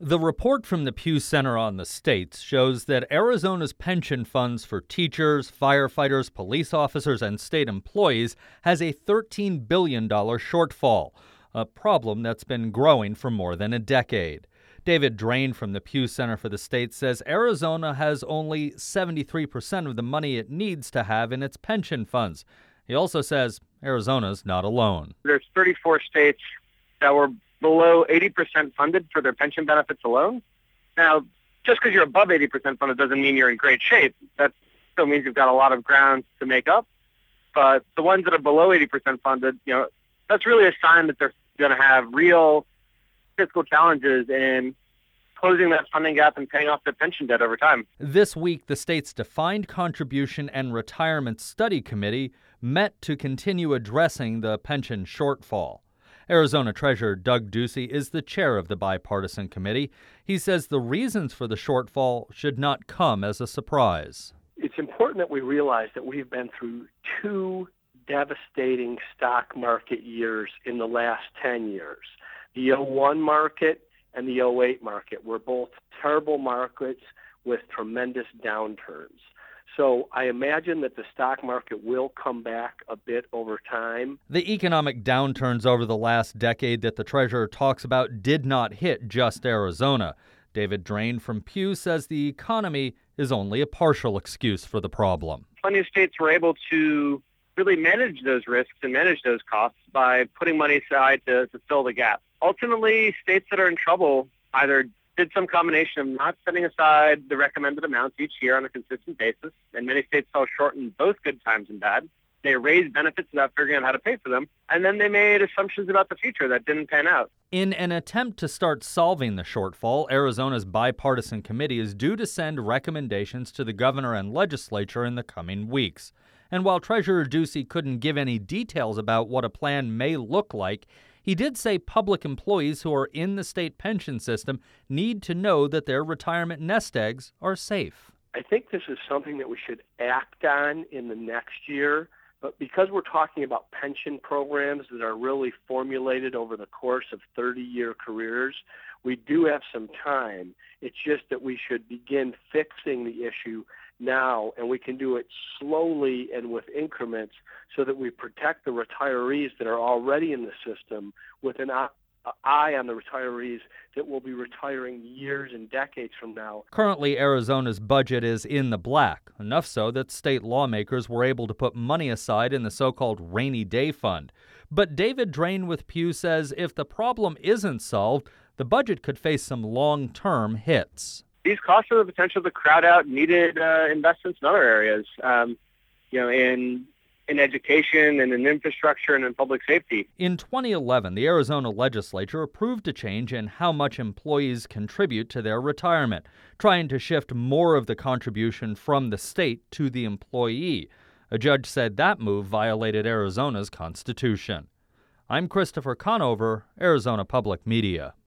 The report from the Pew Center on the States shows that Arizona's pension funds for teachers, firefighters, police officers, and state employees has a $13 billion shortfall, a problem that's been growing for more than a decade. David Drain from the Pew Center for the States says Arizona has only 73% of the money it needs to have in its pension funds. He also says Arizona's not alone. There's 34 states that were below 80% funded for their pension benefits alone. Now, just because you're above 80% funded doesn't mean you're in great shape. That still means you've got a lot of ground to make up. But the ones that are below 80% funded, that's really a sign that they're going to have real fiscal challenges in closing that funding gap and paying off their pension debt over time. This week, the state's Defined Contribution and Retirement Study Committee met to continue addressing the pension shortfall. Arizona Treasurer Doug Ducey is the chair of the bipartisan committee. He says the reasons for the shortfall should not come as a surprise. It's important that we realize that we've been through two devastating stock market years in the last 10 years. The 01 market and the 08 market were both terrible markets with tremendous downturns. So I imagine that the stock market will come back a bit over time. The economic downturns over the last decade that the treasurer talks about did not hit just Arizona. David Drain from Pew says the economy is only a partial excuse for the problem. Plenty of states were able to really manage those risks and manage those costs by putting money aside to fill the gap. Ultimately, states that are in trouble either did some combination of not setting aside the recommended amounts each year on a consistent basis, and many states fell short in both good times and bad. They raised benefits without figuring out how to pay for them, and then they made assumptions about the future that didn't pan out. In an attempt to start solving the shortfall, Arizona's bipartisan committee is due to send recommendations to the governor and legislature in the coming weeks. And while Treasurer Ducey couldn't give any details about what a plan may look like, he did say public employees who are in the state pension system need to know that their retirement nest eggs are safe. I think this is something that we should act on in the next year. But because we're talking about pension programs that are really formulated over the course of 30-year careers, we do have some time. It's just that we should begin fixing the issue now, and we can do it slowly and with increments so that we protect the retirees that are already in the system with an eye on the retirees that will be retiring years and decades from now. Currently, Arizona's budget is in the black, enough so that state lawmakers were able to put money aside in the so-called rainy day fund. But David Drain with Pew says if the problem isn't solved, the budget could face some long-term hits. These costs have the potential to crowd out needed investments in other areas, in education and in infrastructure and in public safety. In 2011, the Arizona legislature approved a change in how much employees contribute to their retirement, trying to shift more of the contribution from the state to the employee. A judge said that move violated Arizona's constitution. I'm Christopher Conover, Arizona Public Media.